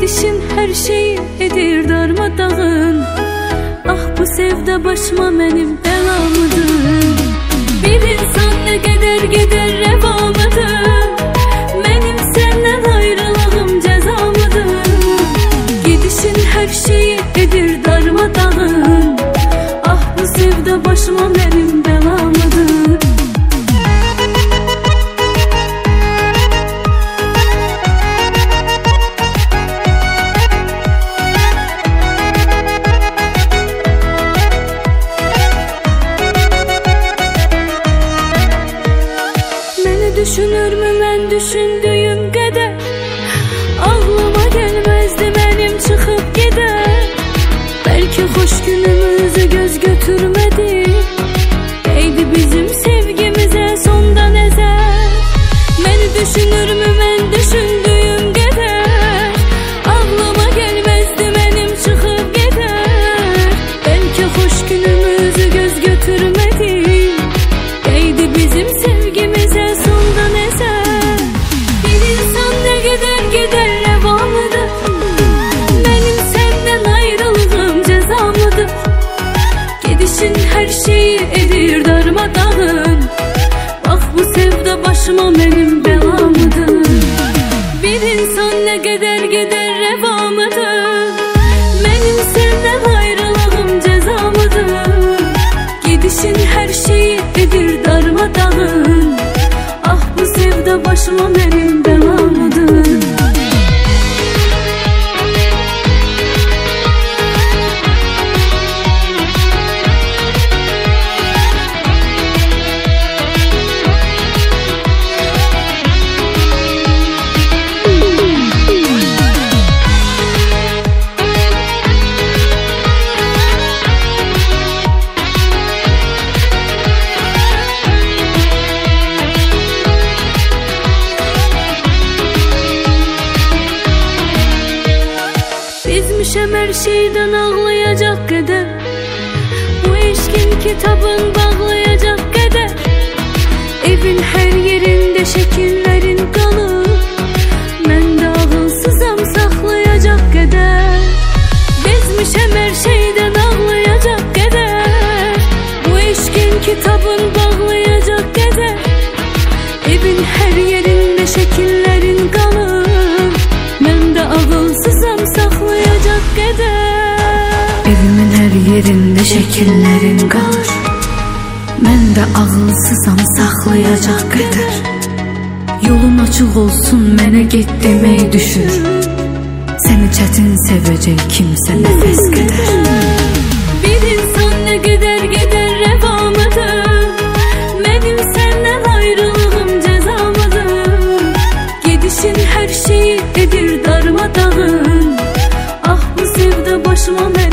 Gidişin her şeyi edir darmadağın. Ah bu sevda başıma benim belamıdır. Bir insan ne kadar gider revamıdır. Benim senden ayrılığım cezamıdır. Gidişin her şeyi edir darmadağın. Ah bu sevda başıma benim belamıdır. Düşünür mü ben düşündüğüm kadar? Ağlıma gelmezdi benim çıkıp gider. Belki hoş günümüzü göz götürmedi. Değdi bizim sevgimize sondan ezer. Beni düşünür mü ben düşündüğüm kadar? Ağlıma gelmezdi benim çıkıp gider. Belki hoş günümüzü göz götürmedi. Değdi bizim sevgimize sondan eser. Bir insan ne kadar gider revamıdır. Benim senden ayrılığım cezamıdır. Gidişin her şeyi edir darmadağın. Bak bu sevda başıma benim belamıdır. Bir insan ne kadar gider revamıdır. Benim senden ayrılığım cezamıdır. Gidişin her şeyi edir darmadağın. Ah bu sevda başıma benim belamıdır. Bizmişem her şeyden ağlayacak kadar. Bu eşkin kitabın bağlayacak kadar. Evin her yerinde şekillerin kalır. Ben de ağılsızam saklayacak kadar. Bizmişem her şeyden ağlayacak kadar. Bu eşkin kitabın bağlayacak kadar. Evin her yerinde şekillerin kalır. Ben de ağılsızam saklayacak kadar. Evimin her yerinde şekillerin kalır. Ben de ağılsızam saklayacak kadar. Yolun açık olsun mənə get demeyi düşür. Seni çetin sevecek kimse nefes kadar. Bir insan ne kadar gider revamıdır. Benim senden ayrılığım cezamıdır. Gidişin her şeyi edir darmadağın. Ah bu sevda başıma benim